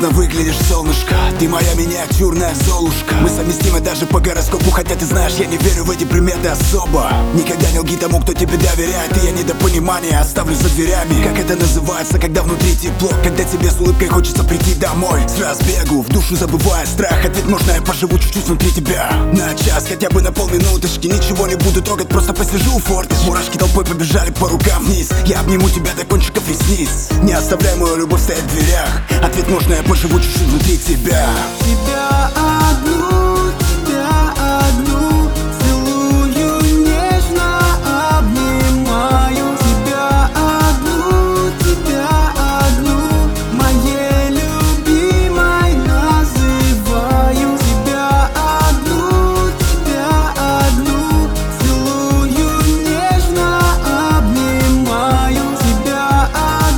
Безумно выглядишь, солнышко, ты моя миниатюрная золушка. Мы совместимы даже по гороскопу, хотя ты знаешь, я не верю в эти приметы особо. Никогда не лги тому, кто тебе доверяет, и я недопонимание оставлю за дверями. Как это называется, когда внутри тепло, когда тебе с улыбкой хочется прийти домой. С разбегу, в душу забывая страх, ответ можно я поживу чуть-чуть внутри тебя. На час, хотя бы на полминуточки, ничего не буду трогать, просто посижу у форточки. Мурашки толпой побежали по рукам вниз, я обниму тебя до кончиков ресниц. Не оставляй мою любовь стоять в дверях, ответ можно я поживу чуть-чуть внутри тебя. Тебя одну, целую, нежно обнимаю. Тебя одну, моей любимой называю. Тебя одну, целую, нежно обнимаю. Тебя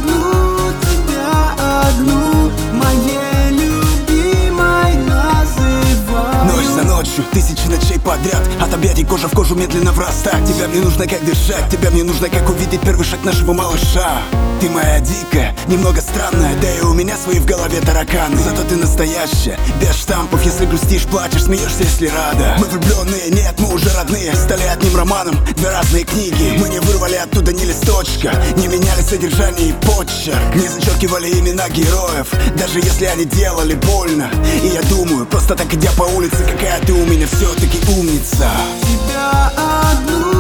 одну, моей любимой называю. Ночь за ночью, тысячи ночей подряд, от объятий кожа в кожу медленно врастать. Тебя мне нужно как дышать, тебя мне нужно как увидеть первый шаг нашего малыша. Ты моя дикая, немного странная, да и у меня свои в голове тараканы. Зато ты настоящая, без штампов, если грустишь, плачешь, смеешься, если рада. Мы влюбленные, нет, мы уже родные, стали одним романом, две разные книги. Мы не вырвали оттуда ни листочка, не меняли содержание и почерк, не зачеркивали имена героев, даже если они делали больно. И я думаю, просто так идя по улице, какая ты у меня все-таки умница. Тебя одну